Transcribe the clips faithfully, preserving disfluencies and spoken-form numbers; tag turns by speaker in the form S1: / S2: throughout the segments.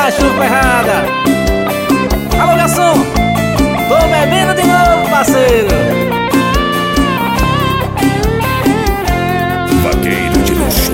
S1: mais chuva errada. Alô, garçom, tô bebendo de novo, parceiro.
S2: Vaqueiro de luxo.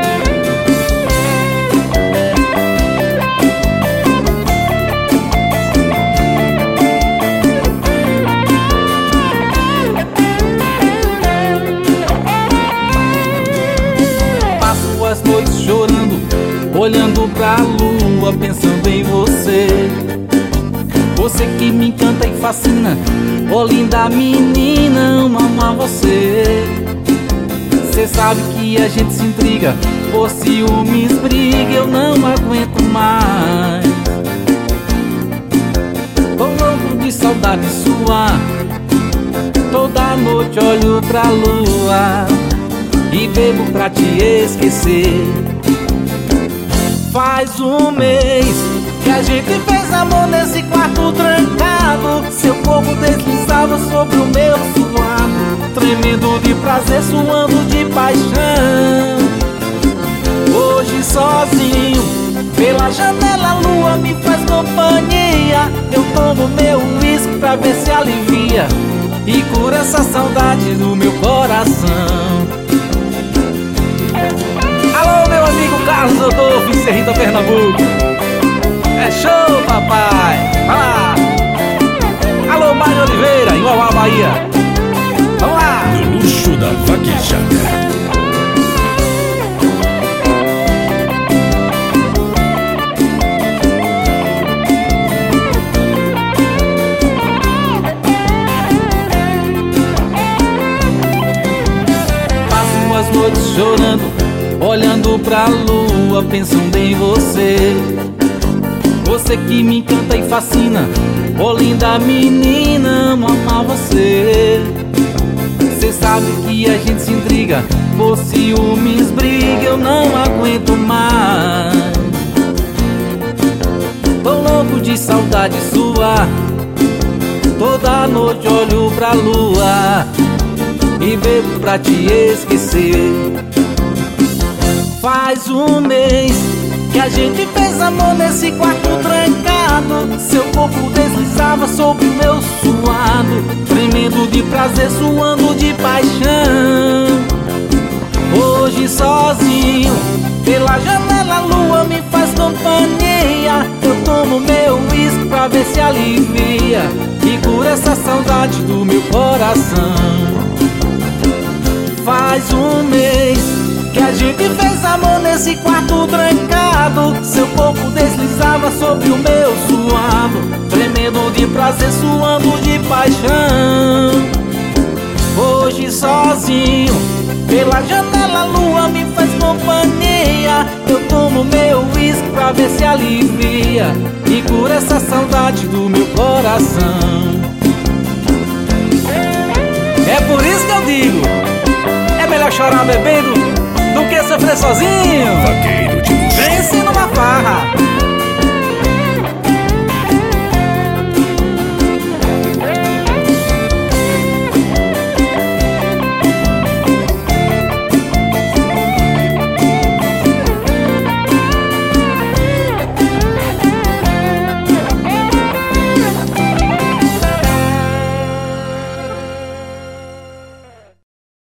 S1: Passo as noites chorando, olhando pra lua, pensando em você. Você que me encanta e fascina, ó linda menina, amo amar você. Cê sabe que a gente se intriga, por ciúmes briga, eu não aguento mais. Tô louco de saudade sua, toda noite olho pra lua e bebo pra te esquecer. Faz um mês que a gente fez amor nesse quarto trancado. Seu corpo deslizava sobre o meu suado, tremendo de prazer, suando de paixão. Hoje sozinho, pela janela a lua me faz companhia. Eu tomo meu uísque pra ver se alivia e cura essa saudade do meu coração. Alô, meu amigo Carlos Rodolfo, em Serrita, Pernambuco. É show, papai! Vai lá! Alô, Mário Oliveira, em Uauá, Bahia. Vamos lá!
S2: No luxo da vaquejada.
S1: Passo as noites chorando, olhando pra lua, pensando em você. Você que me encanta e fascina, ó linda menina, amo amar você. Cê sabe que a gente se intriga, por ciúmes briga, eu não aguento mais. Tô louco de saudade sua, toda noite olho pra lua e bebo pra te esquecer. Faz um mês que a gente fez amor nesse quarto trancado. Seu corpo deslizava sobre o meu suado, tremendo de prazer, suando de paixão. Hoje sozinho, pela janela a lua me faz companhia. Eu tomo meu uísque pra ver se alivia e cura essa saudade do meu coração. Faz um mês que a gente fez amor nesse quarto trancado. Seu corpo deslizava sobre o meu suado, tremendo de prazer, suando de paixão. Hoje sozinho, pela janela a lua me faz companhia. Eu tomo meu uísque pra ver se alivia e cura essa saudade do meu coração. É por isso que eu digo, é melhor chorar bebendo do que sofrer sozinho.
S2: Vaqueiro de luxo.
S1: Vence numa farra.